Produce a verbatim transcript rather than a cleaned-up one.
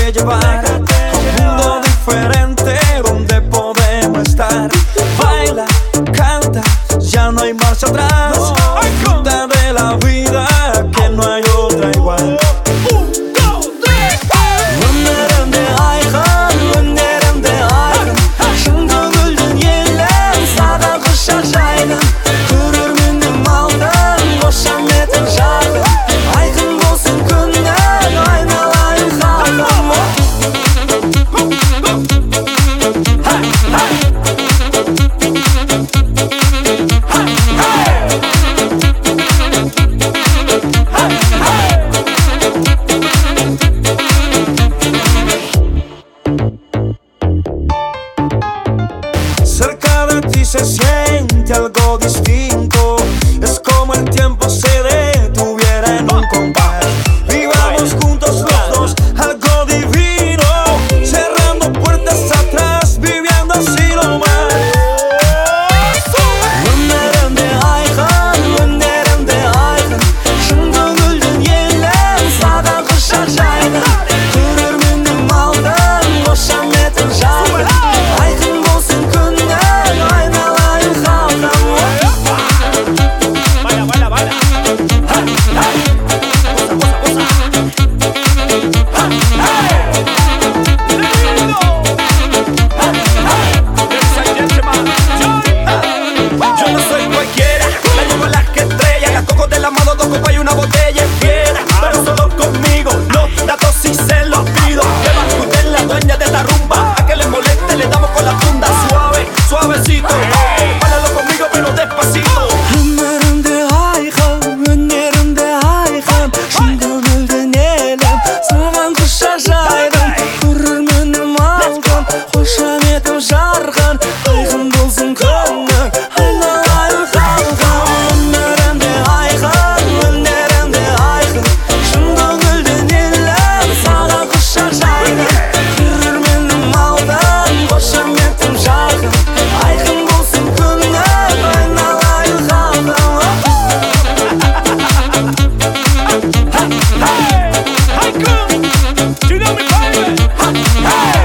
déjate llevar a un mundo diferente donde podemos estar. Baila, canta, ya no hay marcha atrás. Disfruta de la vida, que no hay otra igual. Cerca de ti se siente algo distinto. Es como el tiempo se detuviera en un compás. Vivamos juntos los dos algo divino, cerrando puertas atrás, viviendo así lo más. Önlerinde ayhan, önlerinde ayhan. Şunda güldün yellen, sağdan kuşa jaydan. Körürmünün maldan, koşametin jardan. Aykın bolsun günler, aynalayın haldan. Baila, baila, baila. Ha, hey. Bosa, bosa, bosa. Ha, hey. Lindo. Ha, hey. Ladies and gentlemen, yo no soy cualquiera, la llevo en las que estrella. Las coco de la mano, dos copas y una botella fiera. Pero solo conmigo, los datos sí se los pido. Que va, usted es la dueña de esta rumba. A que le moleste le damos con la funda. Suave, suavecito. Báilalo conmigo pero despacito. Önlerinde ayhan, önlerinde ayhan. Şunda güldün yellen, sağdan kuşa jaydan. Körürmünüm algan, koşametim jargan. Aykın bolsun könlüm, aynalayın halgan. Önlerinde ayhan, önlerinde ayhan. Şunda güldün yellen, sağdan kuşa jaydan. Körürmünüm algan, koşametim jargan. Aykın bolsun könlüm, aynalayın halgan. Hey, Haykın, you know me, baby. Hey.